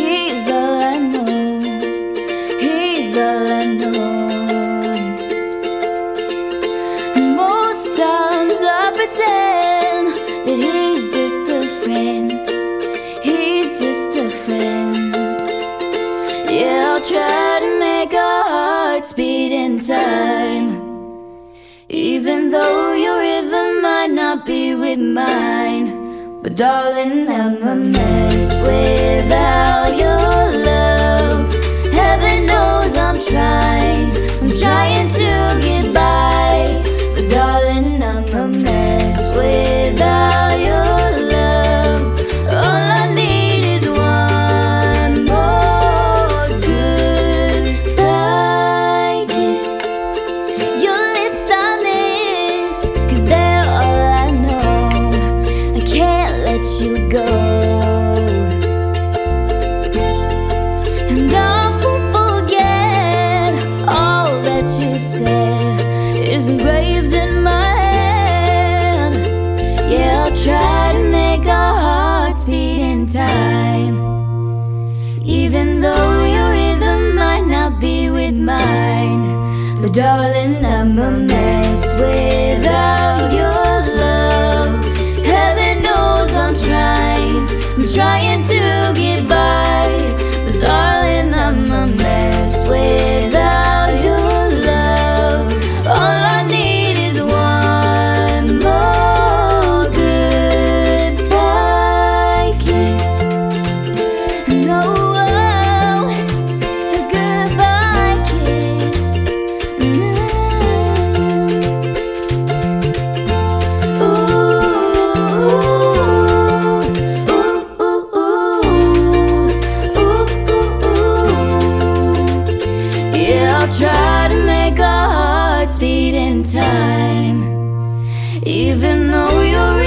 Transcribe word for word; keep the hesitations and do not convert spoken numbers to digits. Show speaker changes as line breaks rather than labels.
He's all I know, he's all I know. Most times I pretend that he's just a friend, he's just a friend. Yeah, I'll try to make our hearts beat in time, even though your rhythm might not be with mine. But darling, I'm a mess without your love. Heaven knows I'm trying, I'm trying to get by. But darling, I'm a mess without your love. All I need is one more goodbye kiss. Your lips on this, 'cause they're all I know. I can't let you go, and I won't forget all that you said is engraved in my hand. Yeah, I'll try to make our hearts beat in time, even though your rhythm might not be with mine. But darling, I'm a mess without your love. Heaven knows I'm trying, I'm trying to get by. But darling, I'm a mess without your love. All I need is one more goodbye kiss. No, a goodbye kiss. Ooh, ooh, ooh, ooh, ooh, ooh. Yeah, I'll try to make our hearts beat in time, even though you're